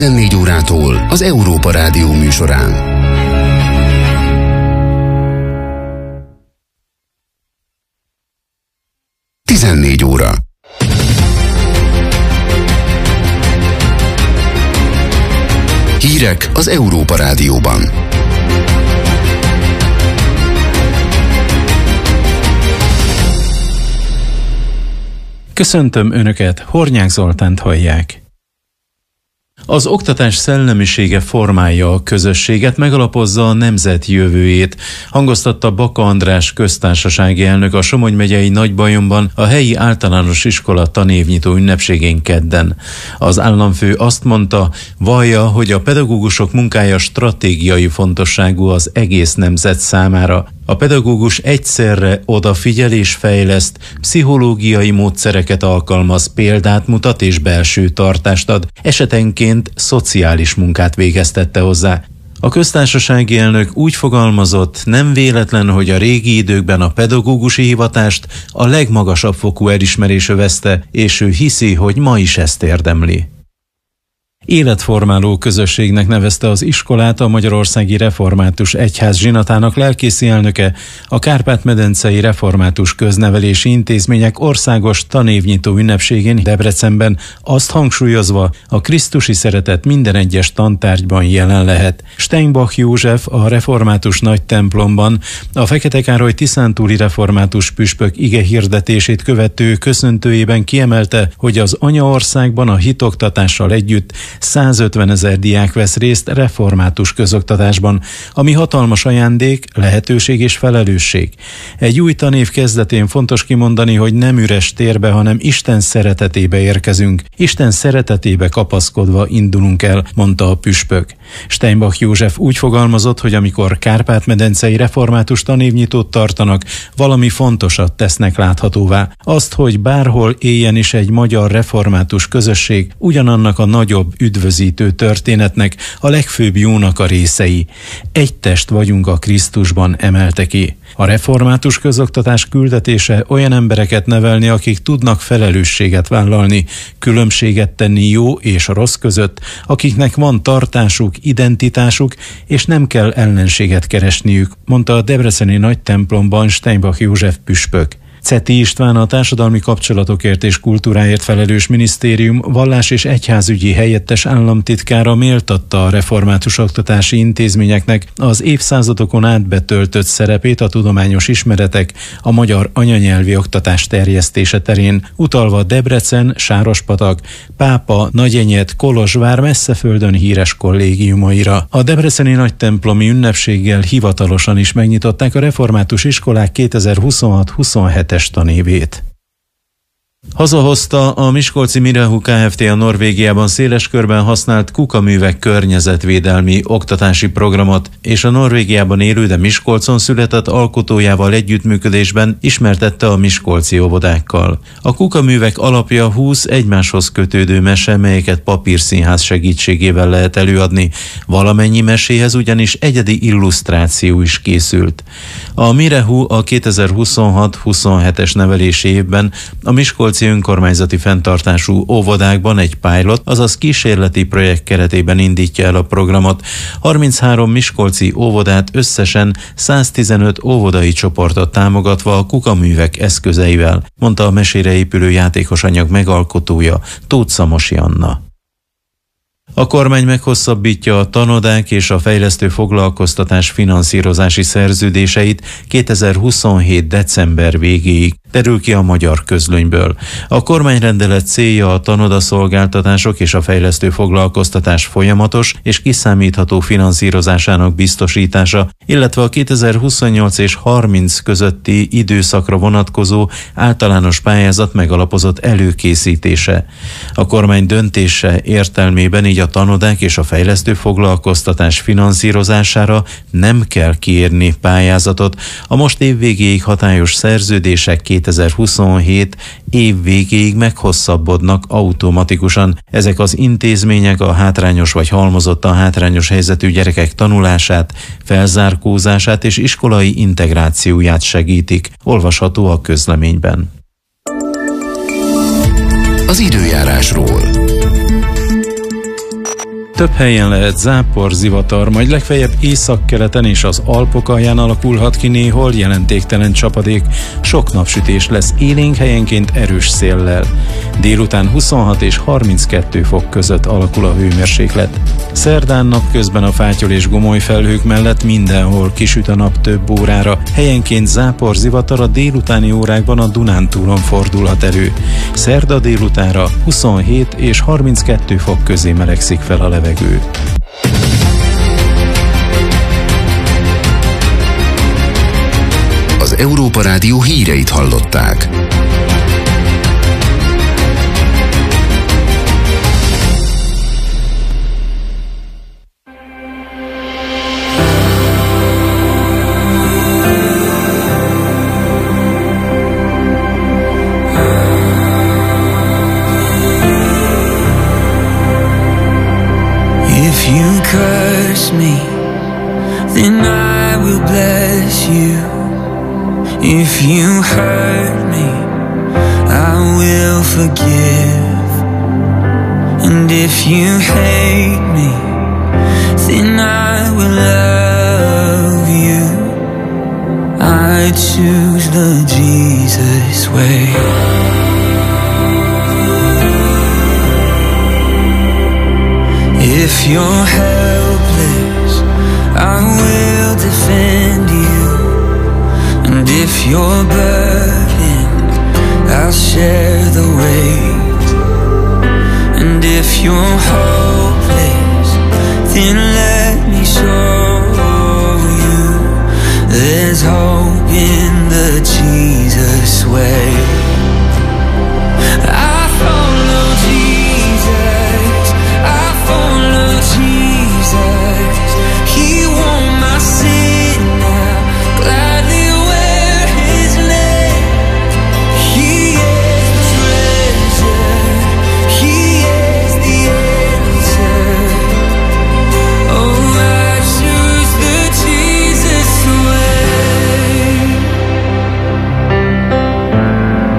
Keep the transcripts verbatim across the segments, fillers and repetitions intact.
tizennégy órától az Európa Rádió műsorán. tizennégy óra. Hírek az Európa Rádióban. Köszöntöm Önöket, Hornyák Zoltánt hallják. Az oktatás szellemisége formálja a közösséget, megalapozza a nemzet jövőjét, hangoztatta Baka András köztársasági elnök a Somogy megyei Nagybajomban a helyi általános iskola tanévnyitó ünnepségén kedden. Az államfő azt mondta, vallja, hogy a pedagógusok munkája stratégiai fontosságú az egész nemzet számára. A pedagógus egyszerre odafigyel és fejleszt, pszichológiai módszereket alkalmaz, példát mutat és belső tartást ad, esetenként szociális munkát végeztette hozzá. A köztársasági elnök úgy fogalmazott, nem véletlen, hogy a régi időkben a pedagógusi hivatást a legmagasabb fokú elismerés övezte, és ő hiszi, hogy ma is ezt érdemli. Életformáló közösségnek nevezte az iskolát a Magyarországi Református Egyház zsinatának lelkészi elnöke, a Kárpát-medencei Református Köznevelési Intézmények országos tanévnyitó ünnepségén Debrecenben, azt hangsúlyozva, a krisztusi szeretet minden egyes tantárgyban jelen lehet. Steinbach József a református nagy templomban a Fekete Károly tiszántúli református püspök ige hirdetését követő köszöntőjében kiemelte, hogy az anyaországban a hitoktatással együtt százötvenezer diák vesz részt református közoktatásban, ami hatalmas ajándék, lehetőség és felelősség. Egy új tanév kezdetén fontos kimondani, hogy nem üres térbe, hanem Isten szeretetébe érkezünk. Isten szeretetébe kapaszkodva indulunk el, mondta a püspök. Steinbach József úgy fogalmazott, hogy amikor Kárpát-medencei református tanévnyitót tartanak, valami fontosat tesznek láthatóvá. Azt, hogy bárhol éljen is egy magyar református közösség, ugyanannak a nagyobb üdvözítő történetnek, a legfőbb jónak a részei. Egy test vagyunk a Krisztusban, emelte ki. A református közoktatás küldetése olyan embereket nevelni, akik tudnak felelősséget vállalni, különbséget tenni jó és rossz között, akiknek van tartásuk, identitásuk, és nem kell ellenséget keresniük, mondta a debreceni nagy templomban Steinbach József püspök. Ceti István, a társadalmi kapcsolatokért és kultúráért felelős minisztérium vallás- és egyházügyi helyettes államtitkára méltatta a református oktatási intézményeknek az évszázadokon át betöltött szerepét a tudományos ismeretek, a magyar anyanyelvi oktatás terjesztése terén, utalva Debrecen, Sárospatak, Pápa, Nagyenyed, Kolozsvár messzeföldön híres kollégiumaira. A debreceni nagytemplomi ünnepséggel hivatalosan is megnyitották a református iskolák kétezer-huszonhat huszonhét tanévét. Hazahozta a miskolci Mirehu Kft. A Norvégiában széles körben használt kukaművek környezetvédelmi oktatási programot, és a Norvégiában élő, de Miskolcon született alkotójával együttműködésben ismertette a miskolci óvodákkal. A kukaművek alapja húsz egymáshoz kötődő mese, melyeket papírszínház segítségével lehet előadni. Valamennyi meséhez ugyanis egyedi illusztráció is készült. A Mirehu a kétezer-huszonhat huszonhetes nevelési évben a Miskolci önkormányzati fenntartású óvodákban egy pilot, azaz kísérleti projekt keretében indítja el a programot. harminchárom miskolci óvodát összesen száztizenöt óvodai csoportot támogatva a kukaművek eszközeivel, mondta a mesére épülő játékos anyag megalkotója, Tóth Szamosi Anna. A kormány meghosszabbítja a tanodák és a fejlesztő foglalkoztatás finanszírozási szerződéseit kétezer-huszonhét december végéig, derül ki a Magyar Közlönyből. A kormányrendelet célja a tanodaszolgáltatások és a fejlesztő foglalkoztatás folyamatos és kiszámítható finanszírozásának biztosítása, illetve a kétezer-huszonnyolc és harminc közötti időszakra vonatkozó általános pályázat megalapozott előkészítése. A kormány döntése értelmében így a tanodák és a fejlesztő foglalkoztatás finanszírozására nem kell kiírni pályázatot. A most év végéig hatályos szerződések kétezer-huszonhét év végéig meghosszabbodnak automatikusan. Ezek az intézmények a hátrányos vagy halmozottan hátrányos helyzetű gyerekek tanulását, felzárkózását és iskolai integrációját segítik. Olvasható a közleményben. Az időjárásról. Több helyen lehet zápor, zivatar, majd legfeljebb északkeleten és az Alpok alján alakulhat ki néhol jelentéktelen csapadék. Sok napsütés lesz, élénk helyenként erős széllel. Délután huszonhat és harminckettő fok között alakul a hőmérséklet. Szerdán napközben a fátyol és gomoly felhők mellett mindenhol kisüt a nap több órára. Helyenként zápor, zivatar, a délutáni órákban a Dunántúlon fordulhat elő. Szerda délutánra huszonhét és harminckettő fok közé melegszik fel a levegő. Az Európa Rádió híreit hallották. If you curse me, then I will bless you. If you hurt me, I will forgive. And if you hate me, then I will love you. I choose the Jesus way. If you're helpless, I will defend you. And if you're burdened, I'll share the weight. And if you're hopeless, then let me show you there's hope in the Jesus way. I follow Jesus, I follow Jesus. He won my sin now, gladly wear his name. He is the treasure, he is the answer. Oh, I choose the Jesus way.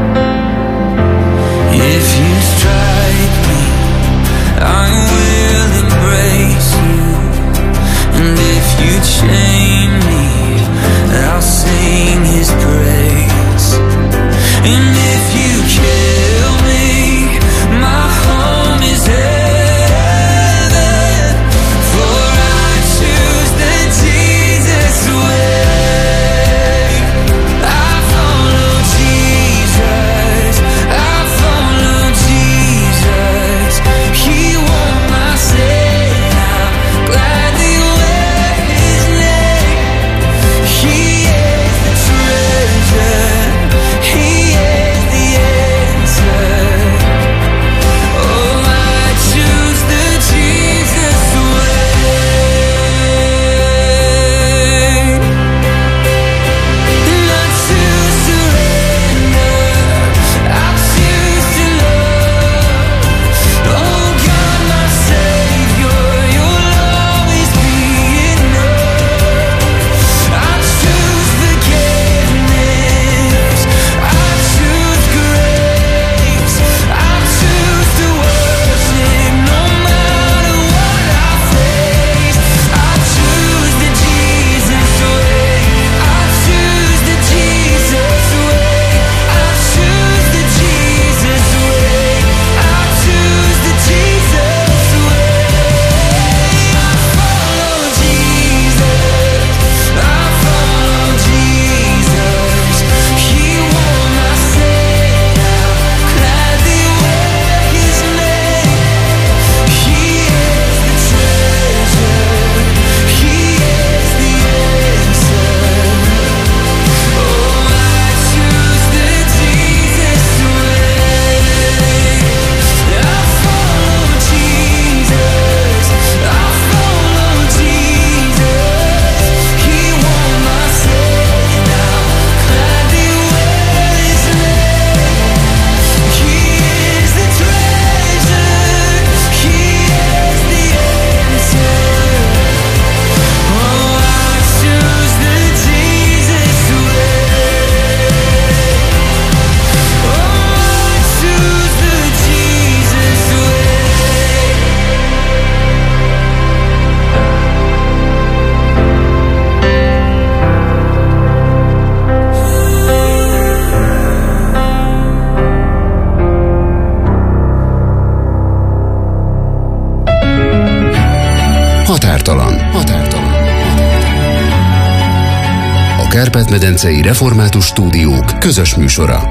Kárpát-medencei Református Stúdiók közös műsora.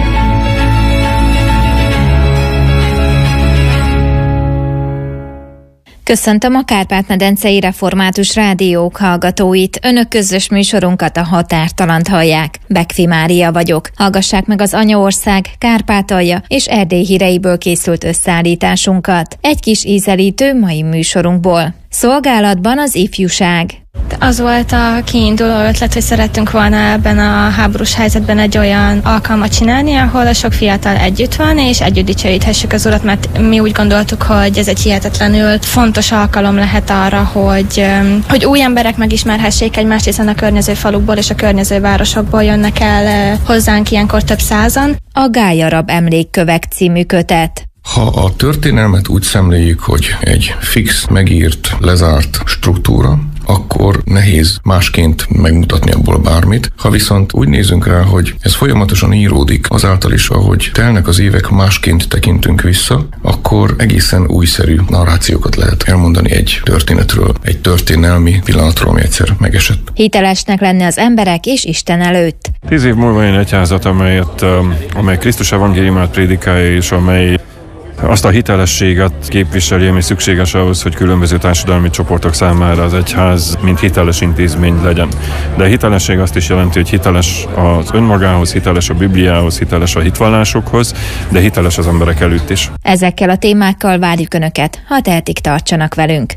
Köszöntöm a Kárpát-medencei Református Rádiók hallgatóit. Önök közös műsorunkat, a Határtalant hallják. Bekfi Mária vagyok. Hallgassák meg az Anyaország, Kárpátalja és Erdély híreiből készült összeállításunkat. Egy kis ízelítő mai műsorunkból. Szolgálatban az ifjúság. Az volt a kiinduló ötlet, hogy szerettünk volna ebben a háborús helyzetben egy olyan alkalmat csinálni, ahol a sok fiatal együtt van, és együtt dicsőíthessük az Urat, mert mi úgy gondoltuk, hogy ez egy hihetetlenül fontos alkalom lehet arra, hogy, hogy új emberek megismerhessék egymást, hiszen a környező falukból és a környező városokból jönnek el hozzánk ilyenkor több százan. A Gályarab emlékkövek című kötet. Ha a történelmet úgy szemléljük, hogy egy fix, megírt, lezárt struktúra, akkor nehéz másként megmutatni abból bármit. Ha viszont úgy nézünk rá, hogy ez folyamatosan íródik, azáltal is, ahogy telnek az évek, másként tekintünk vissza, akkor egészen újszerű narrációkat lehet elmondani egy történetről, egy történelmi pillanatról, ami egyszer megesett. Hitelesnek lenni az emberek és Isten előtt. Tíz év múlva egy egyházat, amelyet, amely Krisztus evangéliumát prédikálja, és amely azt a hitelességet képviseli, ami szükséges ahhoz, hogy különböző társadalmi csoportok számára az egyház mint hiteles intézmény legyen. De a hitelesség azt is jelenti, hogy hiteles az önmagához, hiteles a Bibliához, hiteles a hitvallásokhoz, de hiteles az emberek előtt is. Ezekkel a témákkal várjuk Önöket, ha tehetik, tartsanak velünk.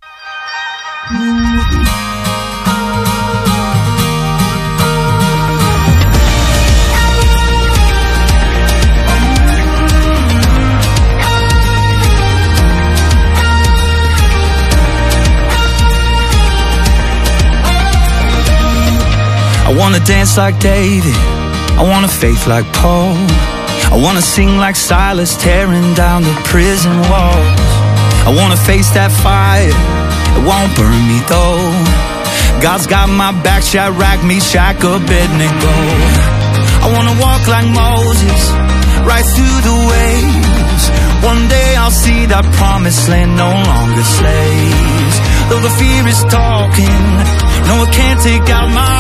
I wanna dance like David, I want a faith like Paul, I wanna sing like Silas, tearing down the prison walls. I wanna face that fire, it won't burn me though. God's got my back, Shadrach, Meshach, Abednego. I wanna walk like Moses, right through the waves. One day I'll see that promised land, no longer slaves. Though the fear is talking, no, it can't take out my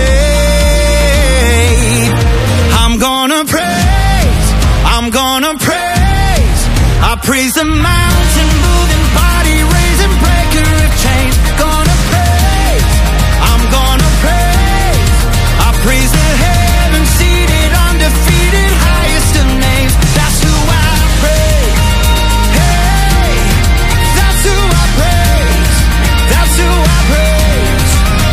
faith. I'm gonna praise, I'm gonna praise. I praise the mountain moving, body raising, breaker of chains. Gonna praise, I'm gonna praise. I praise the heaven seated, undefeated, highest of names. That's who I praise. Hey, that's who I praise. That's who I praise.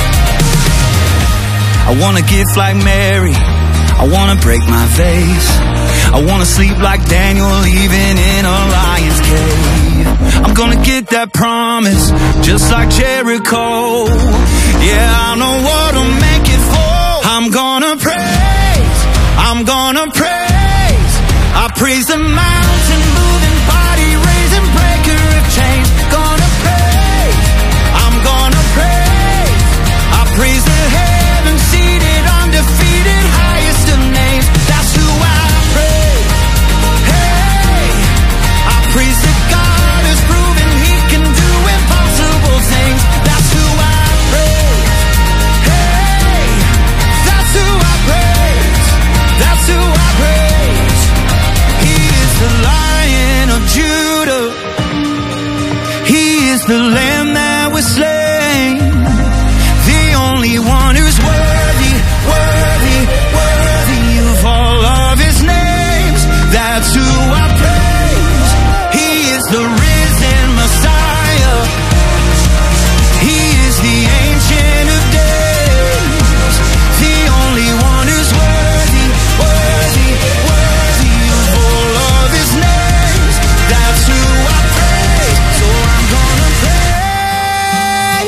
I wanna give like Mary, I wanna break my vase. I wanna sleep like Daniel, even in a lion's cave. I'm gonna get that promise, just like Jericho. Yeah, I know what'll make it fall. I'm gonna praise, I'm gonna praise. I praise the mountain moving, body raising, breaker of chains. Gonna praise, I'm gonna praise. I praise the heaven seated, undefeated, highest of names. That's who I praise. Hey, I praise the God who's proven He can do impossible things. That's who I praise. Hey, that's who I praise. That's who I praise. He is the Lion of Judah. He is the Lamb that was slain. The only one who's worthy, worthy, worthy of all of His names. That's who I praise. He is the risen Messiah. He is the Ancient of Days. The only one who's worthy, worthy, worthy of all of His names. That's who I praise. So I'm gonna praise.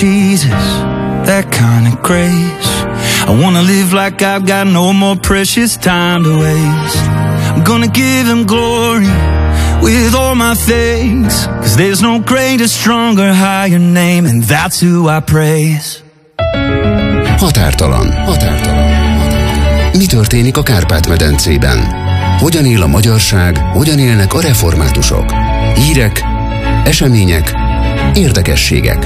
Jesus, that kind of grace. I wanna live like I've got no more precious time to waste. I'm gonna give him glory with all my thanks, 'cause there's no greater, stronger, higher name, and that's who I praise. Határtalan. Határtalan. Mi történik a Kárpát-medencében? Hogyan él a magyarság, hogyan élnek a reformátusok? Hírek, események, érdekességek.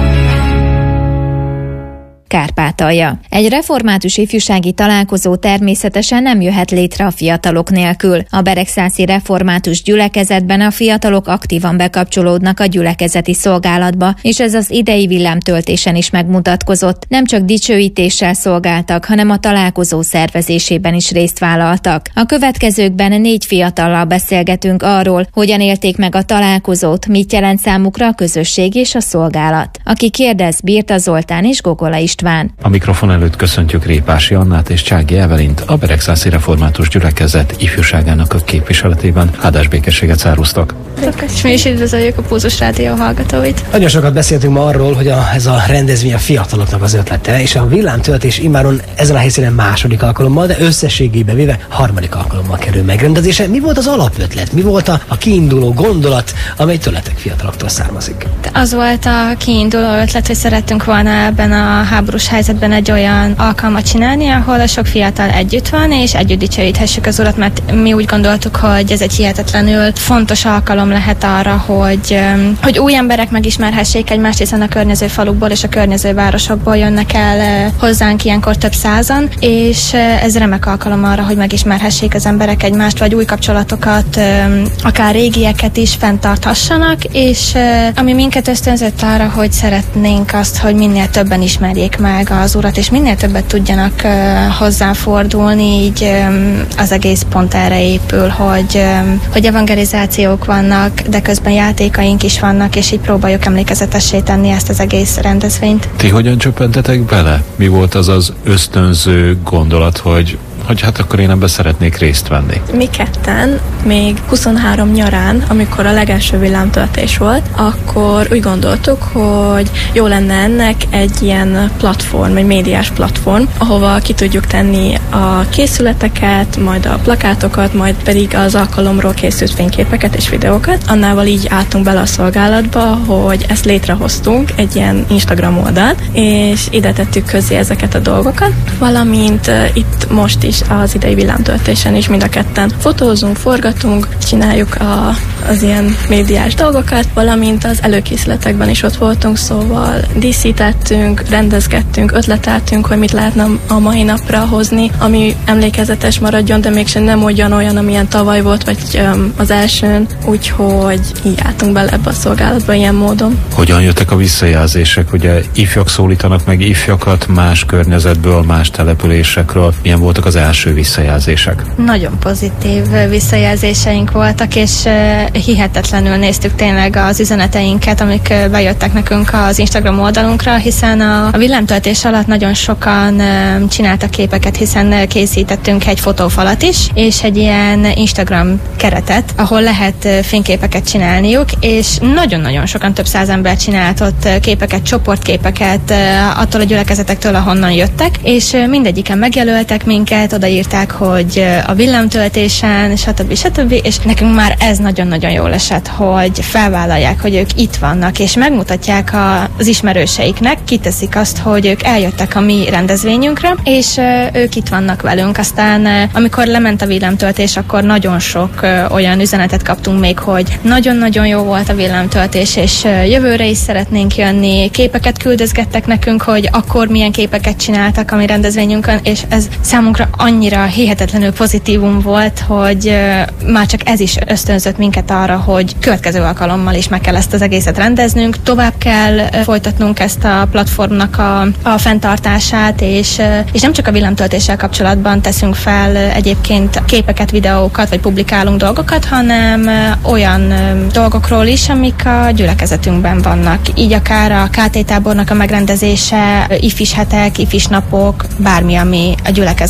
Kárpátalja. Egy református ifjúsági találkozó természetesen nem jöhet létre a fiatalok nélkül. A beregszászi református gyülekezetben a fiatalok aktívan bekapcsolódnak a gyülekezeti szolgálatba, és ez az idei villámtöltésen is megmutatkozott. Nem csak dicsőítéssel szolgáltak, hanem a találkozó szervezésében is részt vállaltak. A következőkben négy fiatallal beszélgetünk arról, hogyan élték meg a találkozót, mit jelent számukra a közösség és a szolgálat. Aki kérdez, Birta Zoltán és Gogola István. A mikrofon előtt köszöntjük Répási Annát és Csági Evelint, a Beregszászi Református Gyülekezet ifjúságának a képviseletében. Áldás békességet szároztak. És mi is üdvözöljük a Pulzus Rádió hallgatóit. Nagyon sokat beszéltünk ma arról, hogy a, ez a rendezvény a fiataloknak az ötlete, és a villámtöltés immáron ezen a helyszínen második alkalommal, de összességében véve harmadik alkalommal kerül megrendezése. Mi volt az alapötlet? Mi volt a, a kiinduló gondolat, amely tőletek fiataloktól származik? Az volt a kiinduló ötlet, hogy szerettünk volna ebben a háborús helyzetben egy olyan alkalmat csinálni, ahol a sok fiatal együtt van, és együtt dicsőíthessük az Urat, mert mi úgy gondoltuk, hogy ez egy hihetetlenül fontos alkalom lehet arra, hogy, hogy új emberek megismerhessék egymást, hiszen a környező falukból és a környező városokból jönnek el hozzánk ilyenkor több százan, és ez remek alkalom arra, hogy megismerhessék az emberek egymást, vagy új kapcsolatokat, akár régieket is fenntarthassanak, és ami minket ösztönzött arra, hogy szeretnénk azt, hogy minél többen ismerjék meg az Urat, és minél többet tudjanak hozzáfordulni, így az egész pont erre épül, hogy, hogy evangelizációk vannak, de közben játékaink is vannak, és így próbáljuk emlékezetessé tenni ezt az egész rendezvényt. Ti hogyan csöppentetek bele? Mi volt az az ösztönző gondolat, hogy hogy hát akkor én ebben szeretnék részt venni? Mi ketten még huszonhárom nyarán, amikor a legelső villámtöltés volt, akkor úgy gondoltuk, hogy jó lenne ennek egy ilyen platform, egy médiás platform, ahova ki tudjuk tenni a készületeket, majd a plakátokat, majd pedig az alkalomról készült fényképeket és videókat. Annával így álltunk bele a szolgálatba, hogy ezt létrehoztunk, egy ilyen Instagram oldalt, és ide tettük közé ezeket a dolgokat, valamint uh, itt most is az idei villámtöltésen is mind a ketten fotózunk, forgatunk, csináljuk a, az ilyen médiás dolgokat, valamint az előkészületekben is ott voltunk, szóval díszítettünk, rendezgettünk, ötleteltünk, hogy mit lehetne a mai napra hozni, ami emlékezetes maradjon, de mégsem nem olyan olyan, amilyen tavaly volt, vagy um, az elsőn, úgyhogy így álltunk bele ebbe a szolgálatba ilyen módon. Hogyan jöttek a visszajelzések? Ugye ifjak szólítanak meg ifjakat más környezetből, más településekről. Milyen voltak az első visszajelzések? Nagyon pozitív visszajelzéseink voltak, és hihetetlenül néztük tényleg az üzeneteinket, amik bejöttek nekünk az Instagram oldalunkra, hiszen a, a villámtöltés alatt nagyon sokan csináltak képeket, hiszen készítettünk egy fotófalat is, és egy ilyen Instagram keretet, ahol lehet fényképeket csinálniuk, és nagyon-nagyon sokan, több száz ember csinált ott képeket, csoportképeket attól a gyülekezetektől, ahonnan jöttek, és mindegyiken megjelöltek minket, odaírták, hogy a villámtöltésen, stb. stb. És nekünk már ez nagyon-nagyon jól esett, hogy felvállalják, hogy ők itt vannak, és megmutatják a, az ismerőseiknek, kiteszik azt, hogy ők eljöttek a mi rendezvényünkre, és ők itt vannak velünk. Aztán, amikor lement a villámtöltés, akkor nagyon sok olyan üzenetet kaptunk még, hogy nagyon-nagyon jó volt a villámtöltés, és jövőre is szeretnénk jönni. Képeket küldözgettek nekünk, hogy akkor milyen képeket csináltak a mi rendezvényünkön, és ez számunkra annyira hihetetlenül pozitívum volt, hogy uh, már csak ez is ösztönzött minket arra, hogy következő alkalommal is meg kell ezt az egészet rendeznünk, tovább kell uh, folytatnunk ezt a platformnak a, a fenntartását, és, uh, és nem csak a villámtöltéssel kapcsolatban teszünk fel uh, egyébként képeket, videókat, vagy publikálunk dolgokat, hanem uh, olyan uh, dolgokról is, amik a gyülekezetünkben vannak. Így akár a ká té tábornak a megrendezése, uh, ifis hetek, ifis napok, bármi, ami a gyülekezetben van.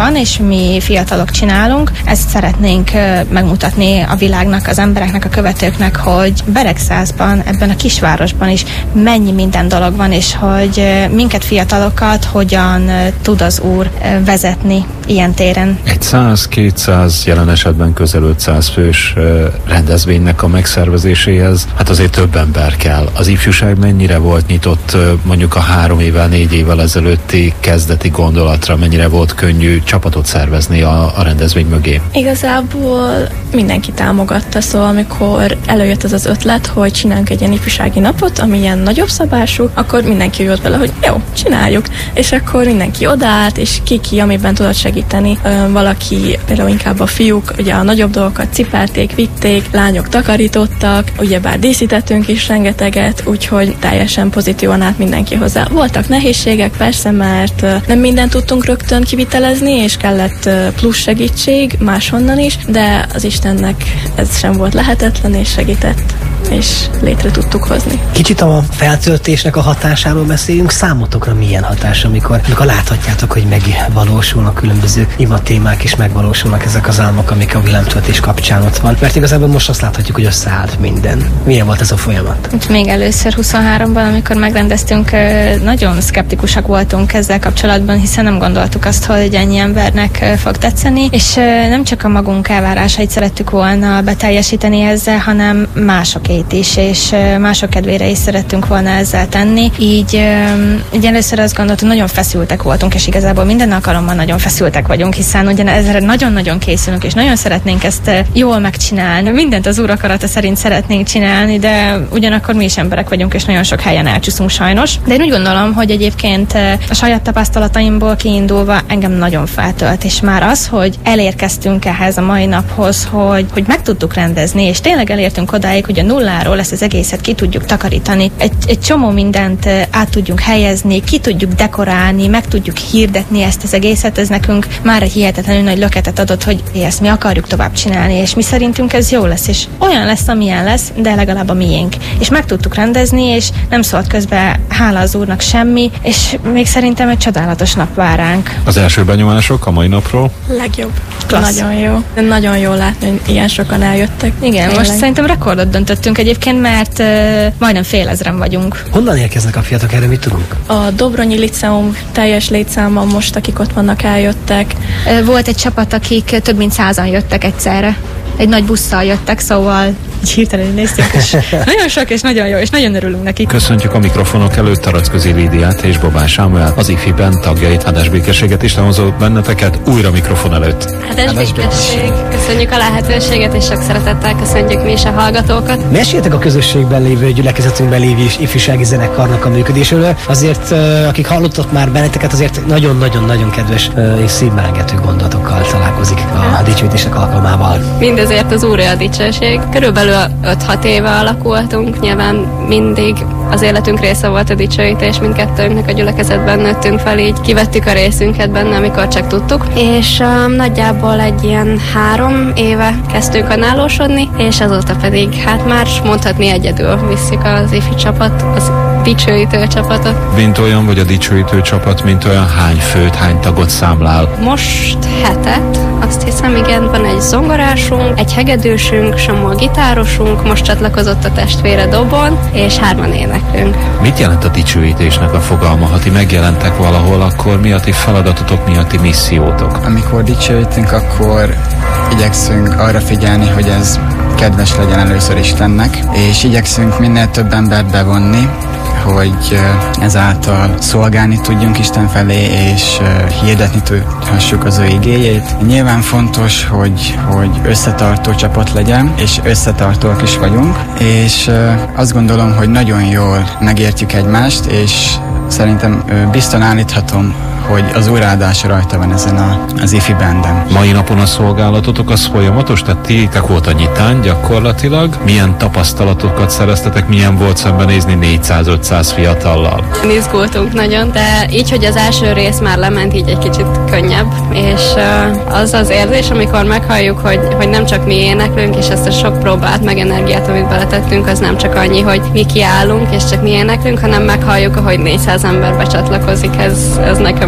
van, és mi fiatalok csinálunk. Ezt szeretnénk megmutatni a világnak, az embereknek, a követőknek, hogy Beregszászban, ebben a kisvárosban is mennyi minden dolog van, és hogy minket fiatalokat hogyan tud az Úr vezetni ilyen téren. Egy száz-kétszáz, jelen esetben közel ötszáz fős rendezvénynek a megszervezéséhez, hát azért több ember kell. Az ifjúság mennyire volt nyitott mondjuk a három évvel, négy évvel ezelőtti kezdeti gondolatra, mennyire volt könnyű csapatot szervezni a, a rendezvény mögé? Igazából mindenki támogatta, szóval amikor előjött az az ötlet, hogy csinálunk egy ilyen ifjúsági napot, ami ilyen nagyobb szabású, akkor mindenki jött bele, hogy jó, csináljuk. És akkor mindenki odállt, és ki-ki, amiben tudott segíteni. Valaki, például inkább a fiúk, ugye a nagyobb dolgokat cipelték, vitték, lányok takarítottak, ugyebár díszítettünk is rengeteget, úgyhogy teljesen pozitívan állt mindenki hozzá. Voltak nehézségek, persze, mert nem mindent tudtunk rögtön kivitelezni, és kellett plusz segítség máshonnan is, de az Istennek ez sem volt lehetetlen, és segített, és létre tudtuk hozni. Kicsit a feltöltésnek a hatásáról beszéljünk. Számotokra milyen hatás, amikor, amikor láthatjátok, hogy megvalósulnak különböző ima témák, és megvalósulnak ezek az álmok, amik a villámtöltés kapcsán ott van. Mert igazából most azt láthatjuk, hogy összeállt minden. Milyen volt ez a folyamat? Még először huszonháromban, amikor megrendeztünk, nagyon szkeptikusak voltunk ezzel kapcsolatban, hiszen nem gondoltuk azt, hogy ennyi embernek fog tetszeni, és nem csak a magunk elvárásait szerettük volna beteljesíteni ezzel, hanem másokét is, és mások kedvére is szerettünk volna ezzel tenni. Így, így először azt gondoltuk, nagyon feszültek voltunk, és igazából minden alkalommal nagyon feszültek vagyunk, hiszen ugyan ezzel nagyon-nagyon készülünk, és nagyon szeretnénk ezt jól megcsinálni. Mindent az Úr akarata szerint szeretnénk csinálni, de ugyanakkor mi is emberek vagyunk, és nagyon sok helyen elcsúszunk sajnos. De én úgy gondolom, hogy egyébként a saját tapasztalataimból kiindulva engem nagyon feltölt, és már az, hogy elérkeztünk ehhez a mai naphoz, hogy, hogy meg tudtuk rendezni, és tényleg elértünk odáig, hogy a nulláról ezt az egészet ki tudjuk takarítani, egy, egy csomó mindent át tudjunk helyezni, ki tudjuk dekorálni, meg tudjuk hirdetni ezt az egészet, ez nekünk már egy hihetetlenül nagy löketet adott, hogy ezt mi akarjuk tovább csinálni, és mi szerintünk ez jó lesz, és olyan lesz, amilyen lesz, de legalább a miénk. És meg tudtuk rendezni, és nem szólt közben, hála az Úrnak, semmi, és még szerintem egy csodálatos nap vár ránk. Az első benyomások a mai napról? Legjobb. Klassz. Nagyon jó. Nagyon jó látni, hogy ilyen sokan eljöttek. Igen, tényleg. Most szerintem rekordot döntöttünk egyébként, mert uh, majdnem fél ezren vagyunk. Honnan érkeznek a fiatalok, erről mit tudunk? A Dobronyi Liceum teljes létszámmal most, akik ott vannak, eljöttek. Uh, volt egy csapat, akik több mint százan jöttek egyszerre. Egy nagy busszal jöttek, szóval így hirtelen néztük, és nagyon sok, és nagyon jó, és nagyon örülünk nekik. Köszöntjük a mikrofonok előtt Taracközi Lídiát és Bobán Sámuel, az ifiben tagjait. Áldás békességet Isten hozott benneteket újra mikrofon előtt. Áldás békesség. Köszönjük a lehetőséget, és sok szeretettel köszönjük mi is a hallgatókat. Meséltek a közösségben lévő, gyülekezetünkben lévő ifjúsági zenekarnak a működéséről. Azért, akik hallottak már benneteket, azért nagyon-nagyon-nagyon kedves és szívmelengető gondolatokkal találkozik a dicsőítések alkalmával. Mindezért az Úré a dicsőség. Körülbelül öt-hat éve alakultunk, nyilván mindig az életünk része volt a dicsőítés, mindkettőnknek a gyülekezetben nőttünk fel, így kivettük a részünket benne, amikor csak tudtuk, és um, nagyjából egy ilyen három éve kezdtünk önállósodni, és azóta pedig hát már mondhatni egyedül visszük az ifi csapat, az dicsőítő csapatot. Mint olyan, vagy a dicsőítő csapat, mint olyan hány főt, hány tagot számlál? Most hetet, azt hiszem, igen, van egy zongorásunk, egy hegedűsünk, Samuel gitárosunk, most csatlakozott a testvére dobon, és hárman éneklünk. Mit jelent a dicsőítésnek a fogalma? Ha ti megjelentek valahol, akkor mi a ti feladatotok, mi a ti missziótok? Amikor dicsőítünk, akkor igyekszünk arra figyelni, hogy ez kedves legyen először Istennek, és igyekszünk minél több embert bevonni, hogy ezáltal szolgálni tudjunk Isten felé, és hirdetni tudhassuk az ő igéjét. Nyilván fontos, hogy, hogy összetartó csapat legyen, és összetartóak is vagyunk, és azt gondolom, hogy nagyon jól megértjük egymást, és szerintem biztosan állíthatom, hogy az Úr áldása rajta van ezen a, az ifi benden. Mai napon a szolgálatotok az folyamatos, tehát tiétek volt a nyitány gyakorlatilag. Milyen tapasztalatokat szereztetek, milyen volt szembenézni négyszáz-ötszáz fiatallal? Izgultunk nagyon, de így, hogy az első rész már lement, így egy kicsit könnyebb, és uh, az az érzés, amikor meghalljuk, hogy, hogy nem csak mi éneklünk, és ezt a sok próbát, meg energiát, amit beletettünk, az nem csak annyi, hogy mi kiállunk, és csak mi éneklünk, hanem meghalljuk, hogy négyszáz ember becsatlakozik, ez, ez nekem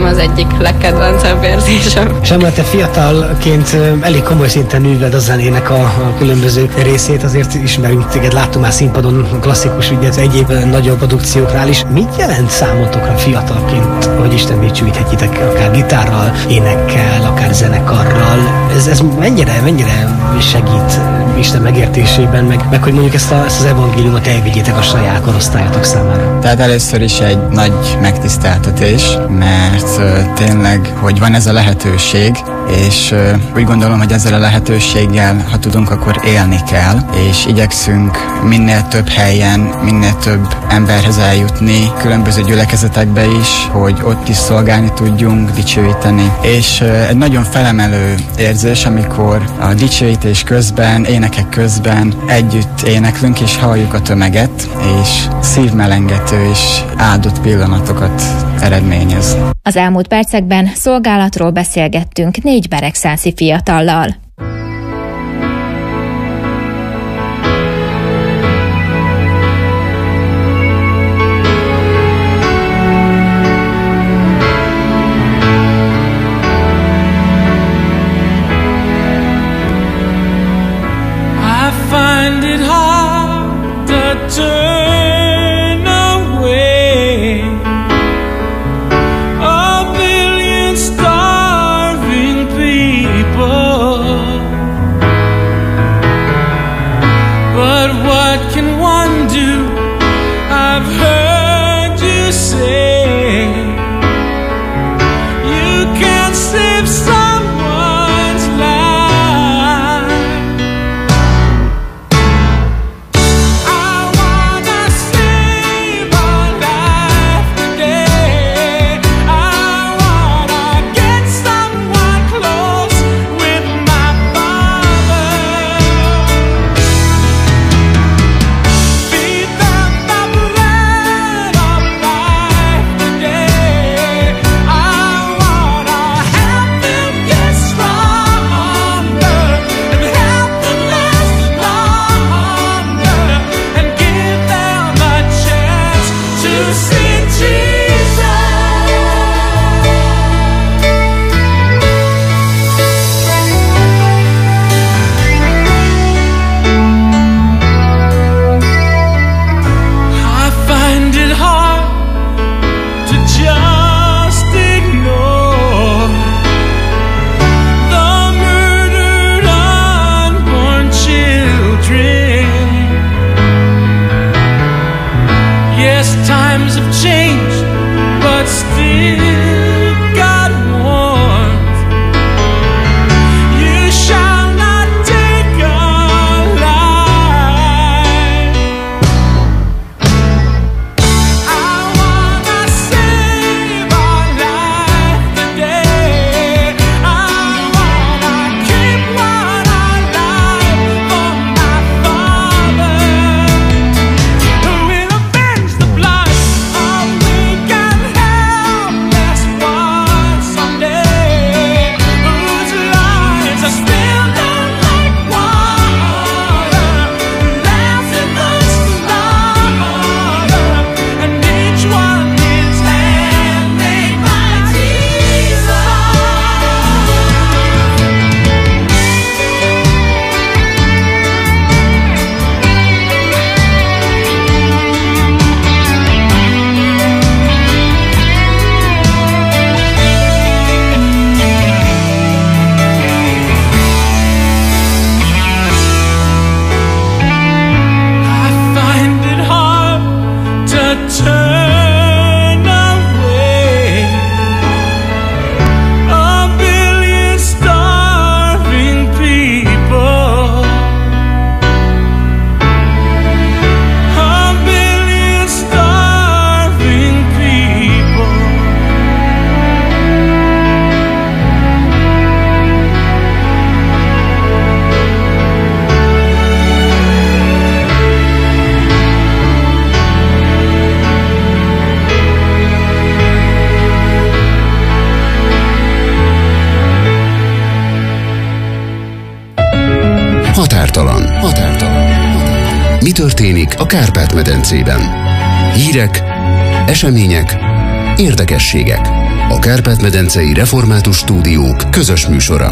az egyik legkedvencebb érzésem. Sámuel, te fiatalként elég komoly szinten műved a zenének a, a különböző részét, azért ismerünk téged, láttunk már színpadon klasszikus, illetve egyéb nagyobb produkcióknál is. Mit jelent számotokra fiatalként, hogy Isten dicsőíthetitek akár gitárral, énekkel, akár zenekarral? Ez, ez mennyire, mennyire segít Isten megértésében, meg, meg hogy mondjuk ezt, a, ezt az evangéliumot elvigyétek a saját korosztályatok számára? Tehát először is egy nagy megtiszteltetés, mert uh, tényleg, hogy van ez a lehetőség, és uh, úgy gondolom, hogy ezzel a lehetőséggel, ha tudunk, akkor élni kell, és igyekszünk minél több helyen, minél több emberhez eljutni, különböző gyülekezetekbe is, hogy ott is szolgálni tudjunk, dicsőíteni. És uh, egy nagyon felemelő érzés, amikor a dicsőítés közben, énekek közben együtt éneklünk, és halljuk a tömeget, és szívmelengető és áldott pillanatokat eredményez. Az elmúlt percekben szolgálatról beszélgettünk négy beregszászi fiatallal. Határtalan. Határtalan. Mi történik a Kárpát-medencében? Hírek, események, érdekességek. A Kárpát-medencei Református Stúdiók közös műsora.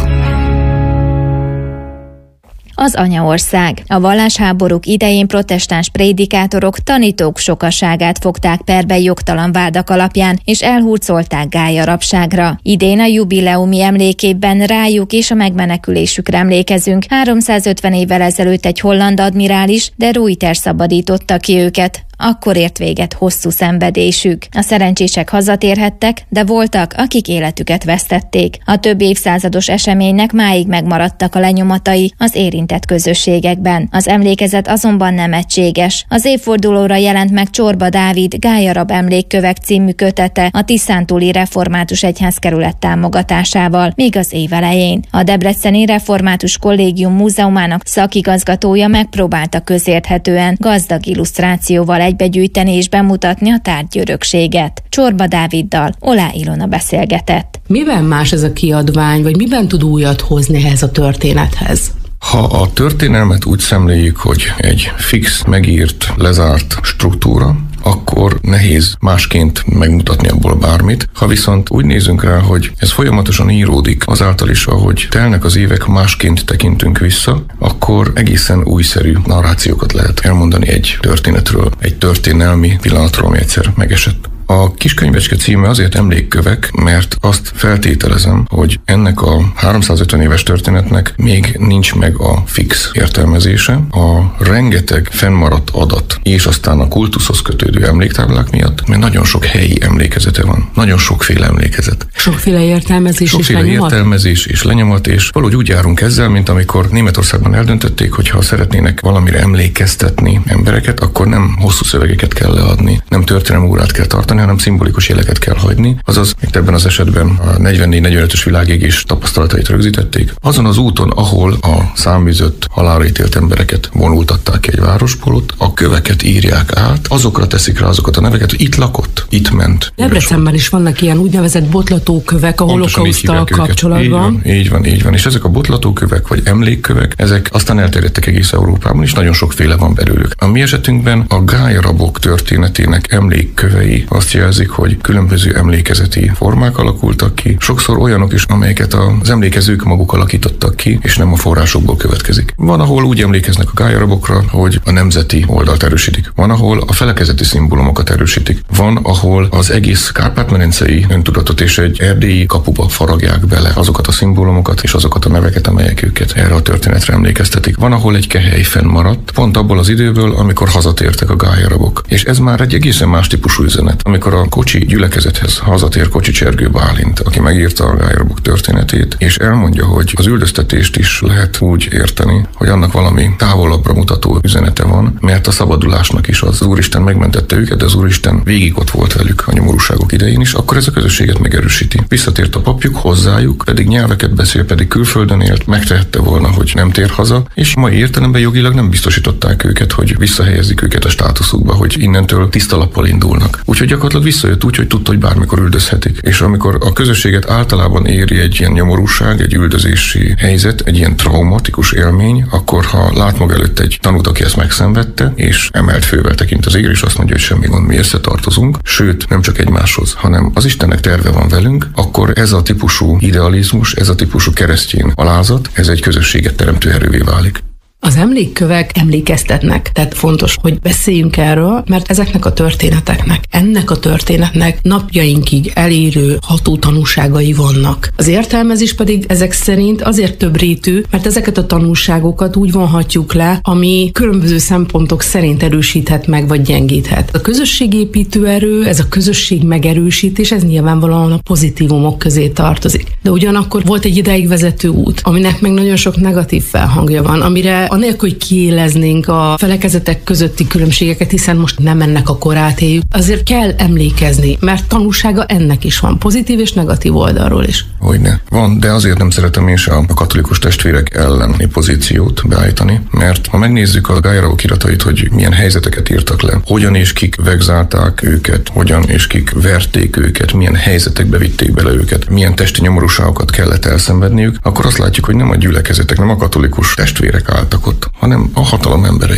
Az anyaország. A vallásháborúk idején protestáns prédikátorok, tanítók sokaságát fogták perbe jogtalan vádak alapján, és elhurcolták gállyarabságra. Idén a jubileumi emlékében rájuk és a megmenekülésükre emlékezünk. háromszázötven évvel ezelőtt egy holland admirális, de Ruyter szabadította ki őket. Akkor ért véget hosszú szenvedésük. A szerencsések hazatérhettek, de voltak, akik életüket vesztették. A több évszázados eseménynek máig megmaradtak a lenyomatai az érintett közösségekben. Az emlékezet azonban nem egységes. Az évfordulóra jelent meg Csorba Dávid Gállyarab emlékkövek című kötete a Tiszántúli Református Egyházkerület támogatásával, még az év elején. A Debreceni Református Kollégium Múzeumának szakigazgatója megpróbálta közérthetően, gazdag illusztrációval egybegyűjteni és bemutatni a tárgyörökséget. Csorba Dáviddal Olá Ilona beszélgetett. Miben más ez a kiadvány, vagy miben tud újat hozni ehhez a történethez? Ha a történelmet úgy szemléljük, hogy egy fix, megírt, lezárt struktúra, akkor nehéz másként megmutatni abból bármit. Ha viszont úgy nézünk rá, hogy ez folyamatosan íródik, azáltal is, ahogy telnek az évek, másként tekintünk vissza, akkor egészen újszerű narrációkat lehet elmondani egy történetről, egy történelmi pillanatról, ami egyszer megesett. A kiskönyvecske címe azért emlékkövek, mert azt feltételezem, hogy ennek a háromszázötven éves történetnek még nincs meg a fix értelmezése. A rengeteg fennmaradt adat és aztán a kultuszhoz kötődő emléktáblák miatt, mert nagyon sok helyi emlékezete van. Nagyon sokféle emlékezet. Sokféle értelmezés sokféle és lenyomat? értelmezés és lenyomat, és valahogy úgy járunk ezzel, mint amikor Németországban eldöntötték, hogy ha szeretnének valamire emlékeztetni embereket, akkor nem hosszú szövegeket kell leadni, nem történelmórát kell tartani, hanem szimbolikus jeleket kell hagyni. Azaz, mint ebben az esetben a negyvennégy negyvenötös világégés tapasztalatait rögzítették. Azon az úton, ahol a száműzött, halálra ítélt embereket vonultatták ki egy városból, ott a köveket írják át, azokra teszik rá azokat a neveket, hogy itt lakott, itt ment. Debrecenben is vannak ilyen úgynevezett botlatókövek a holokauszttal kapcsolatban. Így van, így van, így van. És ezek a botlatókövek vagy emlékkövek, ezek aztán elterjedtek egész Európában, és nagyon sokféle van belőlük. A mi esetünkben a gállyarabok történetének emlékkövei azt jelzik, hogy különböző emlékezeti formák alakultak ki, sokszor olyanok is, amelyeket az emlékezők maguk alakítottak ki, és nem a forrásokból következik. Van, ahol úgy emlékeznek a gállyarabokra, hogy a nemzeti oldalt erősítik. Van, ahol a felekezeti szimbólumokat erősítik. Van, ahol az egész kárpát-medencei öntudatot és egy erdélyi kapuba faragják bele azokat a szimbólumokat és azokat a neveket, amelyek őket erre a történetre emlékeztetik. Van, ahol egy kehely fennmaradt, pont abból az időből, amikor hazatértek a gállyarabok. És ez már egy egészen más típusú üzenet. Amikor a Kocsi gyülekezethez hazatér Kocsi-Csergő Bálint, aki megírta a gállyarabok történetét, és elmondja, hogy az üldöztetést is lehet úgy érteni, hogy annak valami távolabbra mutató üzenete van, mert a szabadulásnak is az Úristen megmentette őket, de az Úristen végig ott volt velük a nyomorúságok idején is, akkor ez a közösséget megerősíti. Visszatért a papjuk hozzájuk, pedig nyelveket beszél, pedig külföldön élt, megtehette volna, hogy nem tér haza, és mai értelemben jogilag nem biztosították őket, hogy visszahelyezik őket a státuszukba, hogy innentől tiszta lappal indulnak. Úgyhogy gyakorlatilag visszajött úgy, hogy tudta, hogy bármikor üldözhetik. És amikor a közösséget általában éri egy ilyen nyomorúság, egy üldözési helyzet, egy ilyen traumatikus élmény, akkor ha lát maga előtt egy tanút, aki ezt megszenvedte, és emelt fővel tekint az égre, és azt mondja, hogy semmi gond, mi összetartozunk, sőt, nem csak egymáshoz, hanem az Istennek terve van velünk, akkor ez a típusú idealizmus, ez a típusú keresztény alázat, ez egy közösséget teremtő erővé válik. Az emlékkövek emlékeztetnek, tehát fontos, hogy beszéljünk erről, mert ezeknek a történeteknek, ennek a történetnek napjainkig elérő ható tanúságai vannak. Az értelmezés pedig ezek szerint azért több rétű, mert ezeket a tanúságokat úgy vonhatjuk le, ami különböző szempontok szerint erősíthet meg, vagy gyengíthet. A közösségépítő erő, ez a közösség megerősítés, ez nyilvánvalóan a pozitívumok közé tartozik. De ugyanakkor volt egy ideig vezető út, aminek meg nagyon sok negatív felhangja van, amire anélkül, hogy kiéleznénk a felekezetek közötti különbségeket, hiszen most nem ennek a korát éljük, azért kell emlékezni, mert tanúsága ennek is van, pozitív és negatív oldalról is. Hogyne. Van, de azért nem szeretem én sem a katolikus testvérek elleni pozíciót beállítani, mert ha megnézzük a gállyarabok iratait, hogy milyen helyzeteket írtak le, hogyan és kik vegzálták őket, hogyan és kik verték őket, milyen helyzetekbe vitték bele őket, milyen testi nyomorúságokat kellett elszenvedniük, akkor azt látjuk, hogy nem a gyülekezetek, nem a katolikus testvérek álltak ott, hanem a hatalom emberei.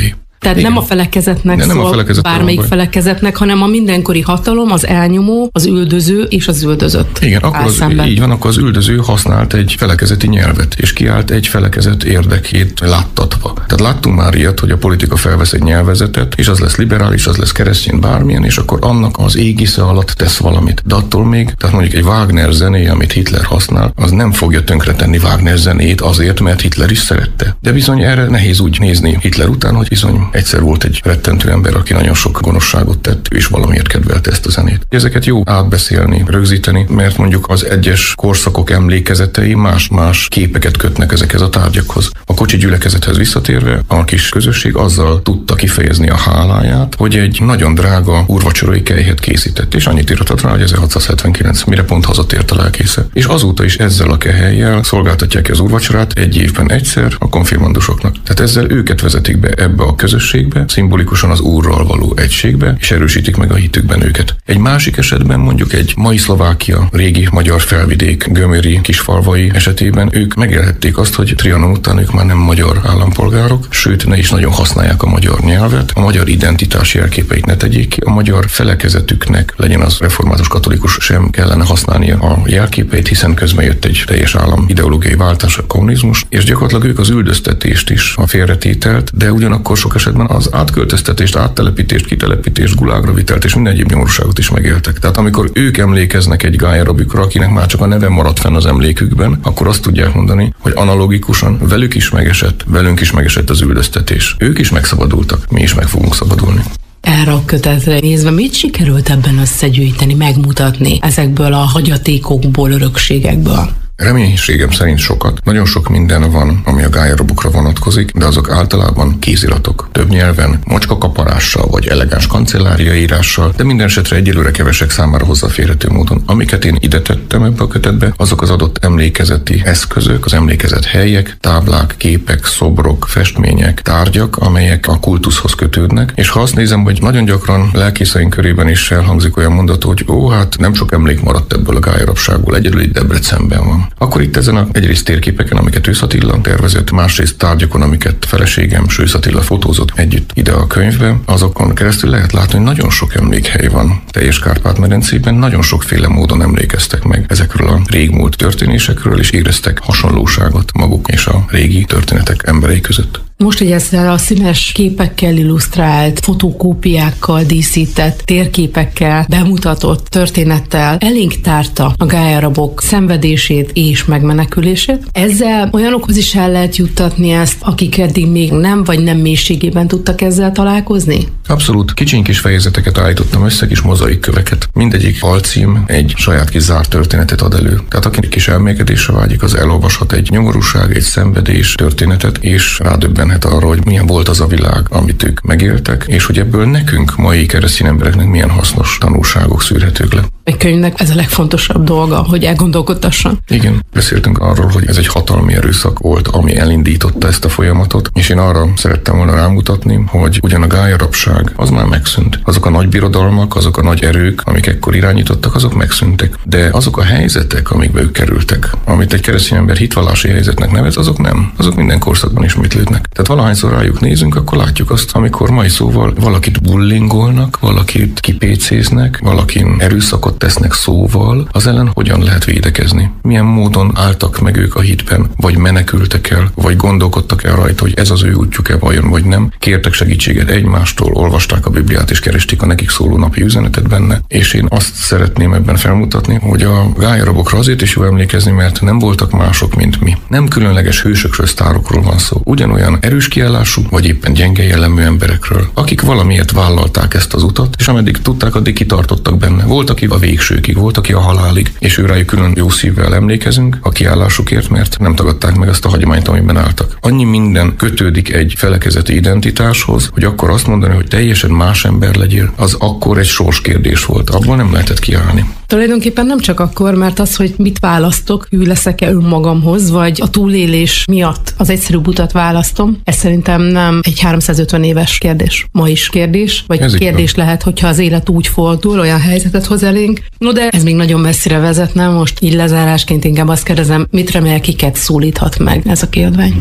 Tehát igen. nem a felekezetnek De szól, nem a felekezet bármelyik valóban. felekezetnek, hanem a mindenkori hatalom, az elnyomó, az üldöző és az üldözött. Igen, akkor az, így van, akkor az üldöző használt egy felekezeti nyelvet, és kiállt egy felekezet érdekét láttatva. Tehát láttunk már ilyet, hogy a politika felvesz egy nyelvezetet, és az lesz liberális, az lesz keresztény, bármilyen, és akkor annak az égisze alatt tesz valamit. De attól még, tehát mondjuk egy Wagner zenéje, amit Hitler használ, az nem fogja tönkretenni Wagner zenét azért, mert Hitler is szerette. De bizony erre nehéz úgy nézni Hitler után, hogy bizony egyszer volt egy rettentő ember, aki nagyon sok gonoszságot tett, és valamiért kedvelte ezt a zenét. Ezeket jó átbeszélni, rögzíteni, mert mondjuk az egyes korszakok emlékezetei más-más képeket kötnek ezekhez a tárgyakhoz. A kocsi gyülekezethez visszatérve, a kis közösség azzal tudta kifejezni a háláját, hogy egy nagyon drága úrvacsorai kelyhet készített, és annyit írhatott rá, hogy ezerhatszázhetvenkilenc, mire pont hazatért a lelkésze. És azóta is ezzel a kehelyjel szolgáltatják ki az úrvacsorát egy évben egyszer a konfirmandusoknak. Tehát ezzel őket vezetik be ebbe a közösségbe, szimbolikusan az Úrral való egységbe, és erősítik meg a hitükben őket. Egy másik esetben mondjuk egy mai Szlovákia, régi magyar felvidék, gömöri kisfalvai esetében ők megélhették azt, hogy Trianon után ők már nem magyar állampolgárok, sőt ne is nagyon használják a magyar nyelvet, a magyar identitás jelképeit ne tegyék ki, a magyar felekezetüknek, legyen az református katolikus, sem kellene használnia a jelképeit, hiszen közben jött egy teljes állam ideológiai váltás, a kommunizmus, és gyakorlatilag ők az üldöztetést is, a félretételt, de ugyanakkor sok esetben az átköltöztetést, áttelepítést, kitelepítést, gulágra vitelt és minden egyéb nyomorúságot is megéltek. Tehát amikor ők emlékeznek egy Gályarabikra, akinek már csak a neve maradt fenn az emlékükben, akkor azt tudják mondani, hogy analógikusan velük is megesett, velünk is megesett az üldöztetés. Ők is megszabadultak, mi is meg fogunk szabadulni. Erre a kötetre nézve, mit sikerült ebben összegyűjteni, megmutatni ezekből a hagyatékokból, örökségekből? Reménységem szerint sokat. Nagyon sok minden van, ami a gályarabokra vonatkozik, de azok általában kéziratok. Több nyelven, mocskakaparással vagy elegáns kancelláriaírással, de minden esetre egyelőre kevesek számára hozzáférhető módon. Amiket én ide tettem ebbe a kötetbe, azok az adott emlékezeti eszközök, az emlékezet helyek, táblák, képek, szobrok, festmények, tárgyak, amelyek a kultuszhoz kötődnek. És ha azt nézem, hogy nagyon gyakran lelkészeink körében is elhangzik olyan mondat, hogy ó, hát nem sok emlék maradt ebből a gályarabságból, egyedül itt Debrecenben van. Akkor itt ezen a egyrészt térképeken, amiket Ősz Attila tervezett, másrészt tárgyakon, amiket feleségem Ősz Attila fotózott együtt ide a könyvbe, azokon keresztül lehet látni, hogy nagyon sok emlékhely van teljes Kárpát-medencében, nagyon sokféle módon emlékeztek meg ezekről a régmúlt történésekről, és éreztek hasonlóságot maguk és a régi történetek emberei között. Most, hogy ezzel a színes képekkel illusztrált, fotokópiákkal díszített, térképekkel bemutatott történettel elénk tárta a gályarabok szenvedését és megmenekülését. Ezzel olyanokhoz is el lehet juttatni ezt, akik eddig még nem vagy nem mélységében tudtak ezzel találkozni? Abszolút. Kicsiny kis fejezeteket állítottam össze, kis mozaikköveket. Mindegyik alcím egy saját kis zárt történetet ad elő. Tehát aki kis elmélkedésre vágyik, az elolvashat egy nyomorúság, egy szenvedés történetet, és rádöbbenhet arra, hogy milyen volt az a világ, amit ők megéltek, és hogy ebből nekünk, mai keresztény embereknek milyen hasznos tanulságok szűrhetők le. Egy könyvnek ez a legfontosabb dolga, hogy elgondolkodtasson. Igen, beszéltünk arról, hogy ez egy hatalmi erőszak volt, ami elindította ezt a folyamatot, és én arra szerettem volna rámutatni, hogy ugyan a gályarabság az már megszűnt. Azok a nagy birodalmak, azok a nagy erők, amik ekkor irányítottak, azok megszűntek. De azok a helyzetek, amikbe ők kerültek, amit egy keresztény ember hitvallási helyzetnek nevez, azok nem. Azok minden korszakban ismétlődnek. Tehát valahányszor rájuk nézünk, akkor látjuk azt, amikor mai szóval valakit bullingolnak, valakit kipécéznek, valakin erőszakot tesznek szóval, az ellen hogyan lehet védekezni? Milyen módon álltak meg ők a hitben, vagy menekültek el, vagy gondolkodtak el rajta, hogy ez az ő útjuk-e vajon, vagy nem. Kértek segítséget egymástól, olvasták a Bibliát, és keresték a nekik szóló napi üzenetet benne. És én azt szeretném ebben felmutatni, hogy a gályarabokra azért is jó emlékezni, mert nem voltak mások, mint mi. Nem különleges hősökről, sztárokról van szó. Ugyanolyan erős kiállású, vagy éppen gyenge jellemű emberekről, akik valamiért vállalták ezt az utat, és ameddig tudták, addig kitartottak benne. Volt, aki a végsőkig, volt, aki a halálig, és őrájuk külön jó szívvel emlékezünk a kiállásukért, mert nem tagadták meg azt a hagyományt, amiben álltak. Annyi minden kötődik egy felekezeti identitáshoz, hogy akkor azt mondani, hogy teljesen más ember legyél, az akkor egy sorskérdés volt. Abból nem lehetett kiállni. Tulajdonképpen nem csak akkor, mert az, hogy mit választok, hű leszek-e önmagamhoz, vagy a túlélés miatt az egyszerűbb utat választom, ez szerintem nem egy háromszázötven éves kérdés. Ma is kérdés, vagy ez kérdés lehet, hogyha az élet úgy fordul, olyan helyzetet hoz elénk. No, de ez még nagyon messzire vezetne. Most így lezárásként inkább azt kérdezem, mit remél, kiket szólíthat meg ez a kiadvány?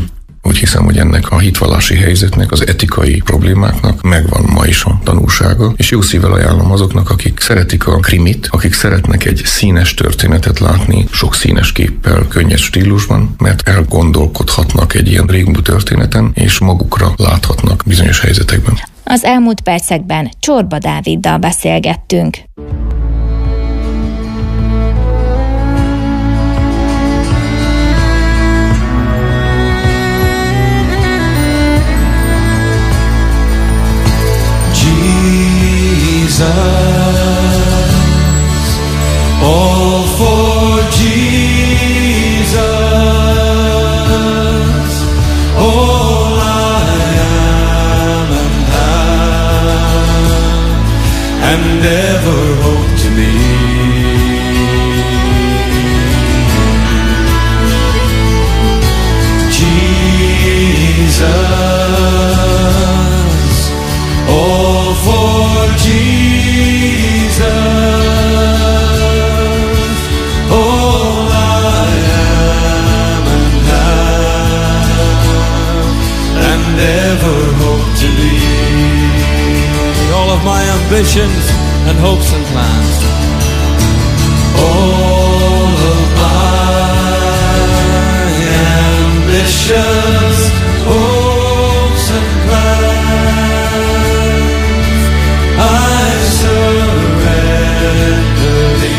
Úgy hiszem, hogy ennek a hitvallási helyzetnek, az etikai problémáknak megvan ma is a tanulsága, és jó szívvel ajánlom azoknak, akik szeretik a krimit, akik szeretnek egy színes történetet látni, sok színes képpel, könnyed stílusban, mert elgondolkodhatnak egy ilyen régmúlt történeten, és magukra láthatnak bizonyos helyzetekben. Az elmúlt percekben Csorba Dáviddal beszélgettünk. Jesus, all for Jesus, all I am and have, and ever hope to be. Jesus, all for Jesus, all I am and have, and ever hope to be. All of my ambitions and hopes and plans, all of my ambitions, hopes and plans, I surrender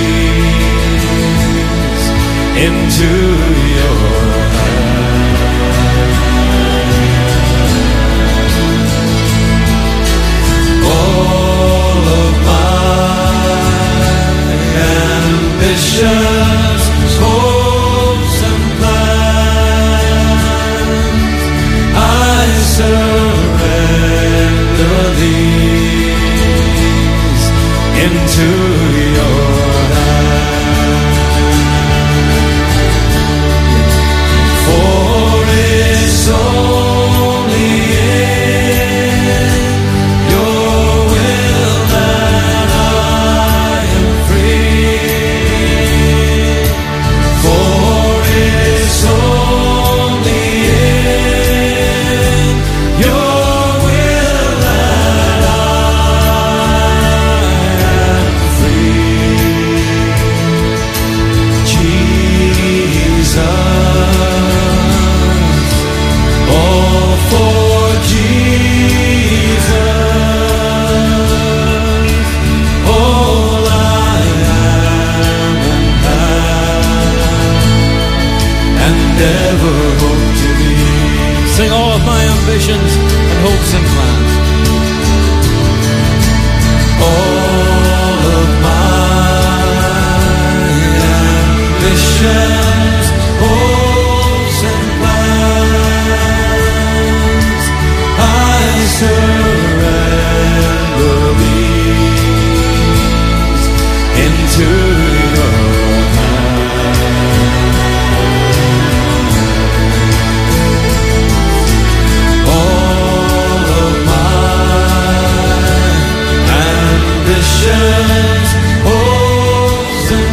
these into your hand. All of my ambitions, hopes and plans, I surrender these into your hand. For it's only in your will that I am free. For it's only in your will that I am free. Jesus, all for Jesus, all I am and have, and ever hope to be. Sing all of my ambitions and hopes and plans, all of my ambitions, hopes and plans, I surrender these into your hand. All of my ambitions, hopes and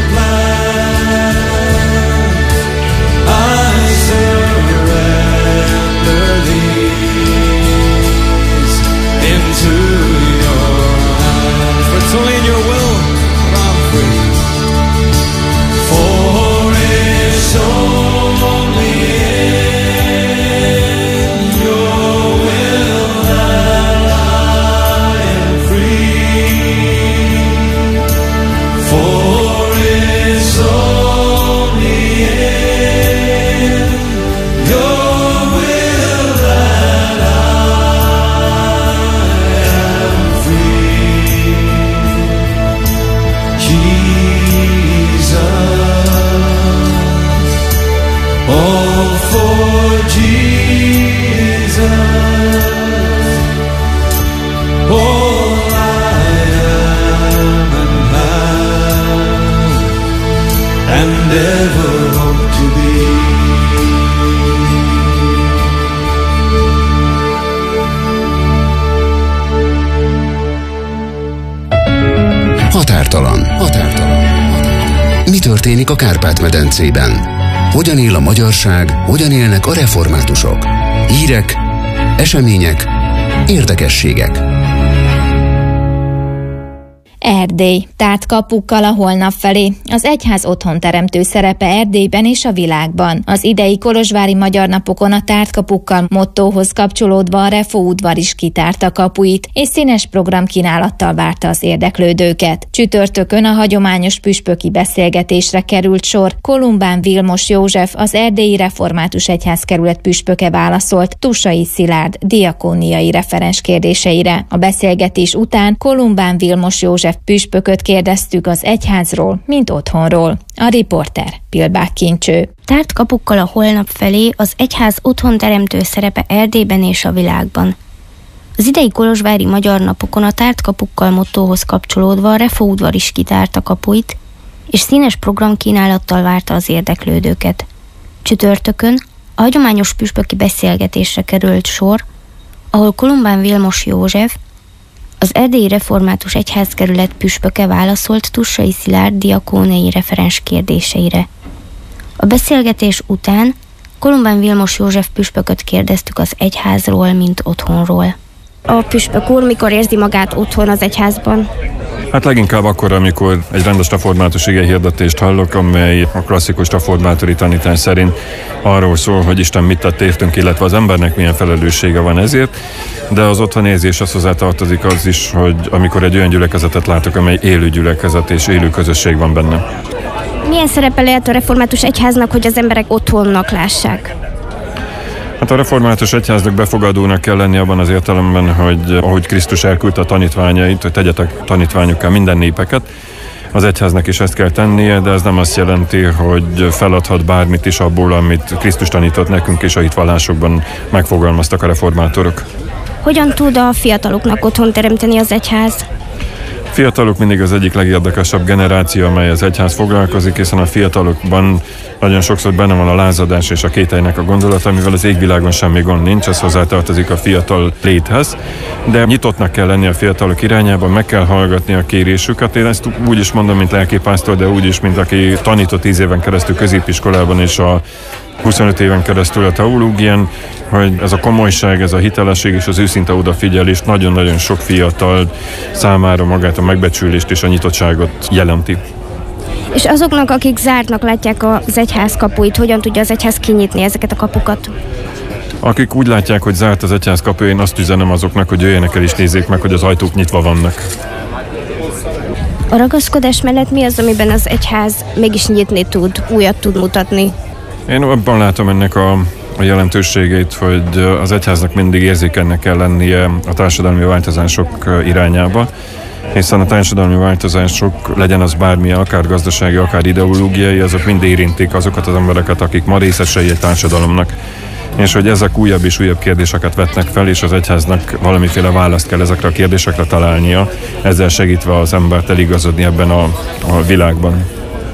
plans, I surrender these into your hands. For it's only in your will that I'm free. For it's only in your will that I am free. For it's only in your will that I am free. Jesus, all for Jesus, all I am and have, and ever hope to be. Határtalan. Határtalan. Mi történik a Kárpát-medencében? Hogyan él a magyarság, hogyan élnek a reformátusok? Hírek, események, érdekességek. Erdély. Tárt kapukkal a holnap felé. Az egyház otthonteremtő szerepe Erdélyben és a világban. Az idei kolozsvári magyar napokon a tárt kapukkal mottóhoz kapcsolódva a Refo udvar is kitárta kapuit, és színes programkínálattal várta az érdeklődőket. Csütörtökön a hagyományos püspöki beszélgetésre került sor. Kolumbán Vilmos József, az Erdélyi Református Egyházkerület püspöke válaszolt Tussai Szilárd diakóniai referens kérdéseire. A beszélgetés után Kolumbán Vilmos József püspököt kérdeztük az egyházról, mint otthonról. A riporter Pilbák Kincső. Tárt kapukkal a holnap felé az egyház otthonteremtő szerepe Erdélyben és a világban. Az idei kolozsvári magyar napokon a tárt kapukkal mottóhoz kapcsolódva a Refo udvar is kitárta kapuit, és színes programkínálattal várta az érdeklődőket. Csütörtökön a hagyományos püspöki beszélgetésre került sor, ahol Kolumbán Vilmos József, az Erdélyi Református Egyházkerület püspöke válaszolt Tussai Szilárd diakóniai referens kérdéseire. A beszélgetés után Kolumbán Vilmos József püspököt kérdeztük az egyházról, mint otthonról. A püspök úr mikor érzi magát otthon az egyházban? Hát leginkább akkor, amikor egy rendes református igehirdetést hallok, amely a klasszikus reformátori tanítás szerint arról szól, hogy Isten mit tett értünk, illetve az embernek milyen felelőssége van ezért, de az otthonérzés az hozzátartozik az is, hogy amikor egy olyan gyülekezetet látok, amely élő gyülekezet és élő közösség van benne. Milyen szerepe lehet a református egyháznak, hogy az emberek otthonnak lássák? Hát a református egyháznak befogadónak kell lenni abban az értelemben, hogy ahogy Krisztus elküldte a tanítványait, hogy tegyetek tanítványokká minden népeket, az egyháznak is ezt kell tennie, de ez nem azt jelenti, hogy feladhat bármit is abból, amit Krisztus tanított nekünk, és a hitvallásokban megfogalmaztak a reformátorok. Hogyan tud a fiataloknak otthon teremteni az egyház? Fiatalok mindig az egyik legérdekesebb generáció, amely az egyház foglalkozik, hiszen a fiatalokban nagyon sokszor benne van a lázadás és a kételynek a gondolata, mivel az égvilágon semmi gond nincs, ez hozzátartozik a fiatal léthez, de nyitottnak kell lenni a fiatalok irányában, meg kell hallgatni a kérésüket. Én ezt úgy is mondom, mint lelkipásztor, de úgy is, mint aki tanított tíz éven keresztül középiskolában és a huszonöt éven keresztül a teológián, hogy ez a komolyság, ez a hitelesség és az őszinte odafigyelés nagyon-nagyon sok fiatal számára magát a megbecsülést és a nyitottságot jelenti. És azoknak, akik zártnak látják az egyház kapuit, hogyan tudja az egyház kinyitni ezeket a kapukat? Akik úgy látják, hogy zárt az egyház kapuja, én azt üzenem azoknak, hogy jöjjenek el és nézzék meg, hogy az ajtók nyitva vannak. A ragaszkodás mellett mi az, amiben az egyház mégis nyitni tud, újat tud mutatni? Én abban látom ennek a, a jelentőségét, hogy az egyháznak mindig érzékenynek kell lennie a társadalmi változások irányába, hiszen a társadalmi változások, legyen az bármilyen, akár gazdasági, akár ideológiai, azok mind érintik azokat az embereket, akik ma részesei egy társadalomnak. És hogy ezek újabb és újabb kérdéseket vetnek fel, és az egyháznak valamiféle választ kell ezekre a kérdésekre találnia, ezzel segítve az embert eligazodni ebben a, a világban.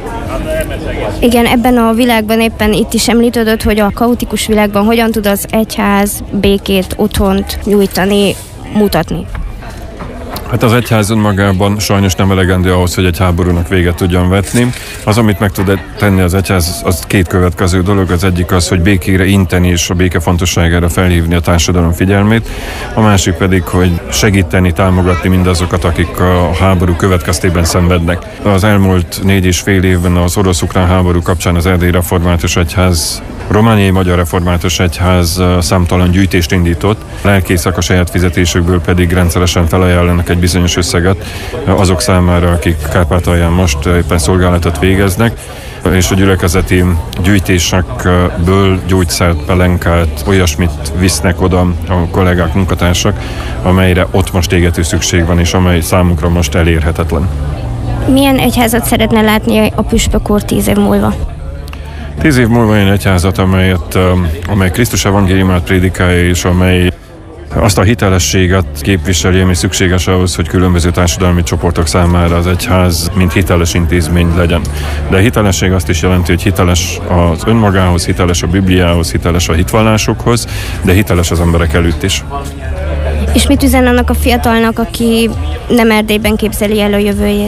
Igen, ebben a világban éppen itt is említődött, hogy a kaotikus világban hogyan tud az egyház békét, otthont nyújtani, mutatni. Hát az egyház önmagában sajnos nem elegendő ahhoz, hogy egy háborúnak véget tudjon vetni. Az, amit meg tud tenni az egyház, az két következő dolog. Az egyik az, hogy békére inteni és a béke fontosságára felhívni a társadalom figyelmét. A másik pedig, hogy segíteni, támogatni mindazokat, akik a háború következtében szenvednek. Az elmúlt négy és fél évben az orosz-ukrán háború kapcsán az Erdélyi Református Egyház, Romániai Magyar Református Egyház számtalan gyűjtést indított, lelkészek a saját fizetésükből pedig rendszeresen felajánlanak egy bizonyos összeget azok számára, akik Kárpátalján most éppen szolgálatot végeznek, és a gyülekezeti gyűjtésekből gyógyszert, pelenkát, olyasmit visznek oda a kollégák, munkatársak, amelyre ott most égető szükség van, és amely számunkra most elérhetetlen. Milyen egyházat szeretne látni a püspök úr tíz év múlva? Tíz év múlva olyan egyházat, amelyet, amely Krisztus evangéliumát prédikálja, és amely azt a hitelességet képviseli, ami szükséges ahhoz, hogy különböző társadalmi csoportok számára az egyház mint hiteles intézmény legyen. De a hitelesség azt is jelenti, hogy hiteles az önmagához, hiteles a Bibliához, hiteles a hitvallásokhoz, de hiteles az emberek előtt is. És mit üzen annak a fiatalnak, aki nem Erdélyben képzeli el a jövőjét?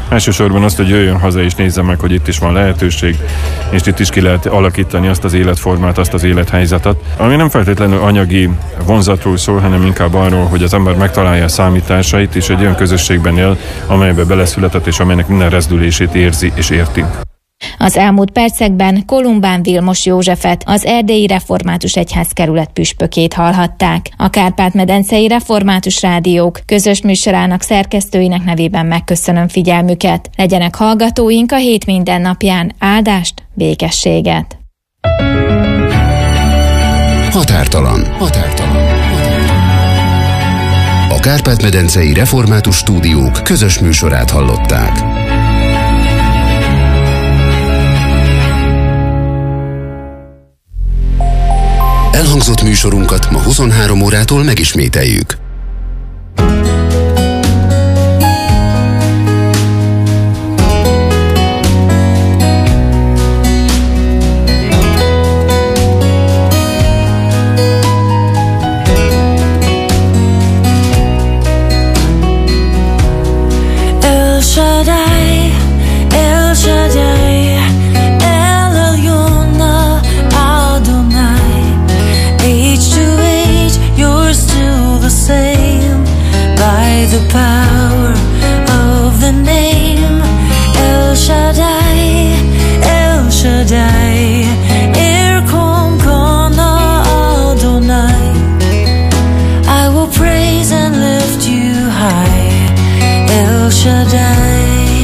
Elsősorban azt, hogy jöjjön haza és nézze meg, hogy itt is van lehetőség, és itt is ki lehet alakítani azt az életformát, azt az élethelyzetet, ami nem feltétlenül anyagi vonzatról szól, hanem inkább arról, hogy az ember megtalálja a számításait, és egy olyan közösségben él, amelybe beleszületett, és amelynek minden rezdülését érzi és érti. Az elmúlt percekben Kolumbán Vilmos Józsefet, az Erdélyi Református Egyházkerület püspökét hallhatták. A Kárpát-medencei Református Rádiók közös műsorának szerkesztőinek nevében megköszönöm figyelmüket. Legyenek hallgatóink a hét minden napján. Áldást, békességet! Határtalan. Határtalan. A Kárpát-medencei Református Stúdiók közös műsorát hallották. Elhangzott műsorunkat ma huszonhárom órától megismételjük. El Shaddai, El Shaddai, El Elyon Adonai. Age to age, you're still the same. By the power of the name El Shaddai, El Shaddai, Erkom Kana Adonai. I will praise and lift you high, El Shaddai.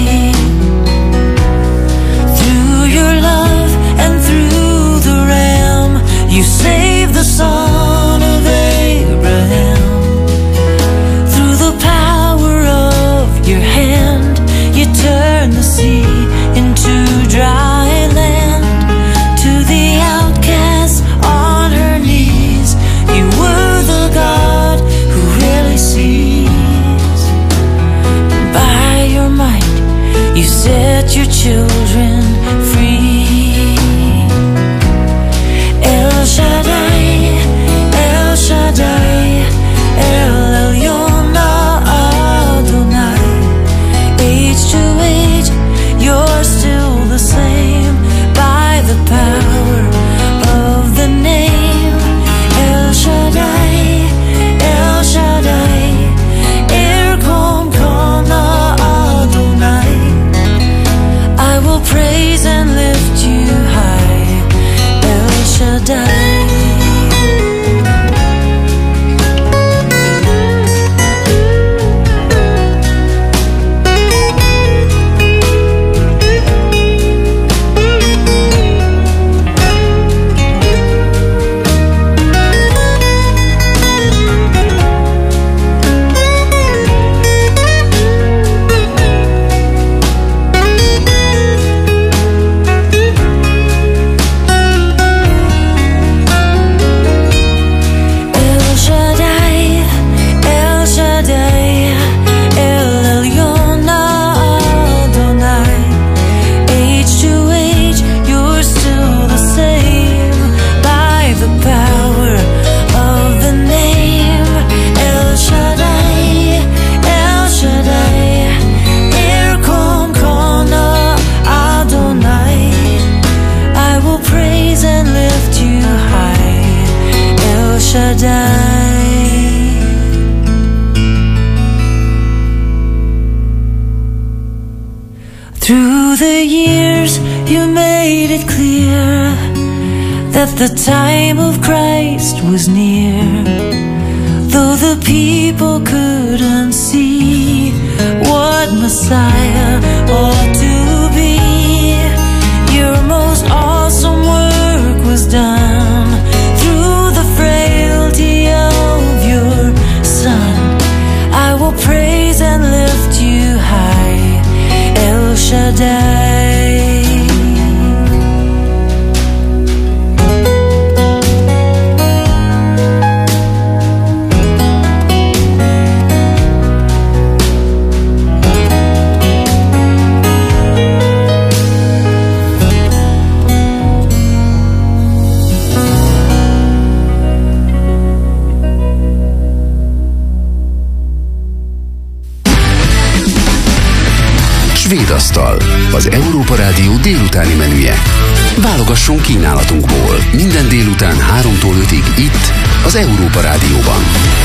Through your love and through the Ram, you saved the son of Abraham. Through the power of your hand, you turned the sea into dry land. To the outcast on her knees, you were the God who really sees. By your might, you set your children free. El Shaddai, El Shaddai, El Elyon Adonai. Age to age, you're still the same. By the power of the name El Shaddai, El Shaddai, Erkom Kana Adonai. I will praise and lift you high, El Shaddai. El Shaddai, El Shaddai, El Elyon Adonai. Age to age, you're still the same. By the power of the name El Shaddai, El Shaddai, Erkom Kana Adonai. I will praise and lift you high, El Shaddai. Through the years, you made it clear that the time of Christ was near. Though the people couldn't see what Messiah ought to be, your most awesome work was done through the frailty of your Son. I will praise and lift you high, El Shaddai. Ezúttal az Európa Rádió délutáni menüje. Válogassunk kínálatunkból minden délután háromtól ötig itt, az Európa Rádióban.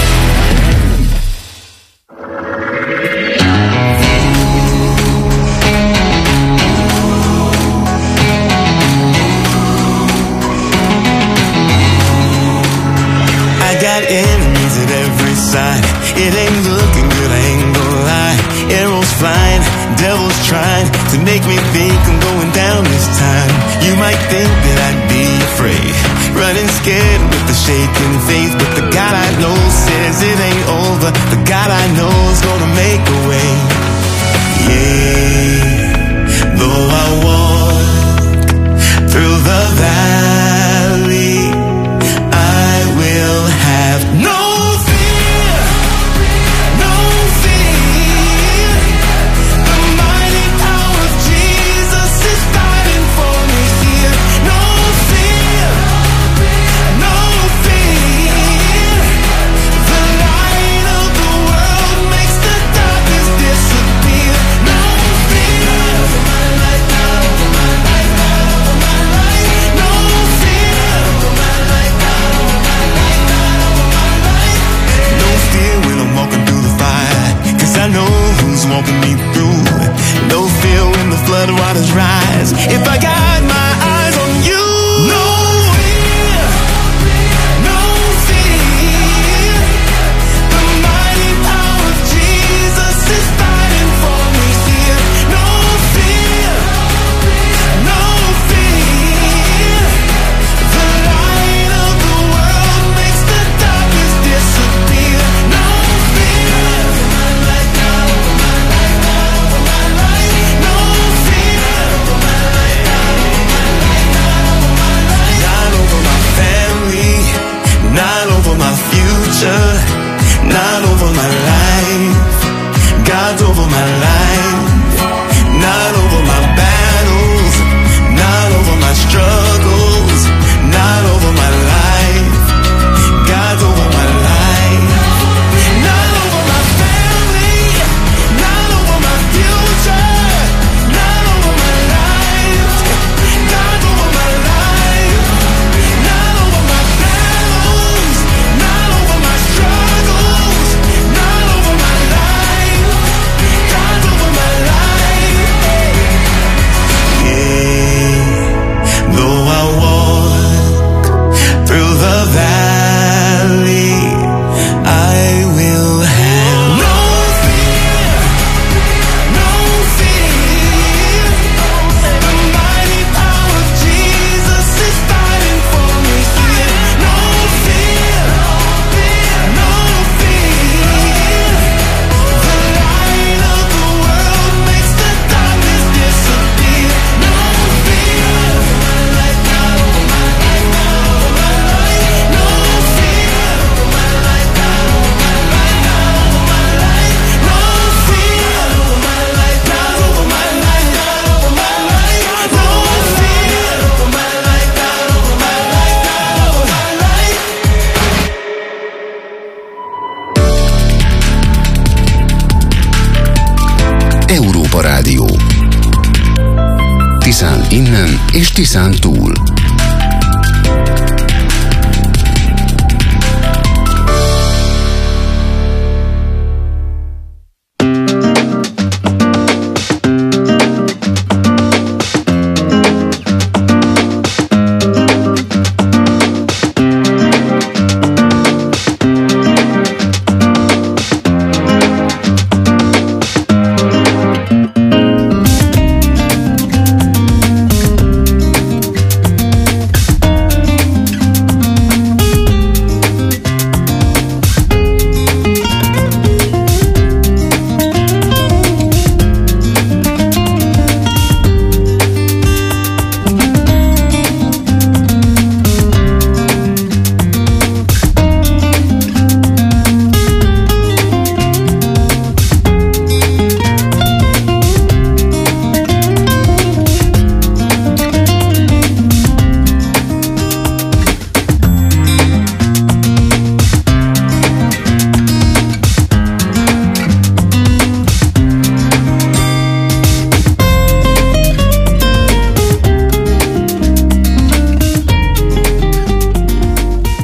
Got enemies at every side. It ain't looking good, I ain't gonna lie. Arrows flying, devils trying to make me think I'm going down this time. You might think that I'd be afraid, running scared with the shaking faith, but the God I know says it ain't over. The God I know is gonna make a way. Yeah, though I walk through the valley, I will have no fear, no fear. The mighty power of Jesus is fighting for me here. No fear, no fear. The light of the world makes the darkness disappear. No fear. My life, not over my life, not over my life. No fear. My life, not over my life, not over my life. No fear when I'm walking through the fire, 'cause I know who's walking me through. No fear when the flood waters rise, if I got my eyes on you. No fear, no fear. The mighty power of Jesus is fighting for me here. No fear, no fear. The light of the world makes the darkness disappear. No fear. My life, not over my life, not over my life. No fear. My life, not over my life, not over my life. Not over my family, not over my future, not over my life. God's over my life, not over my battles, not over my struggles, not over my life. God's over my life, not over my family, not over my future, not over my life. God's over my life, not over my battles, not over my struggles, not over my life. God's over my life. Yeah, though I walk through the valley, I will have no fear, no fear. The mighty power of Jesus is fighting for me here. No fear, no fear. The light of the world makes the darkness disappear. No fear. My life, not over my life, not over my life. No fear. My life, not over my life, not over my life. No fear. My life, not over my life, not over my life. No fear. My life, not over my life, not over my life. Európa Rádió. Tiszán innen és Tiszán túl.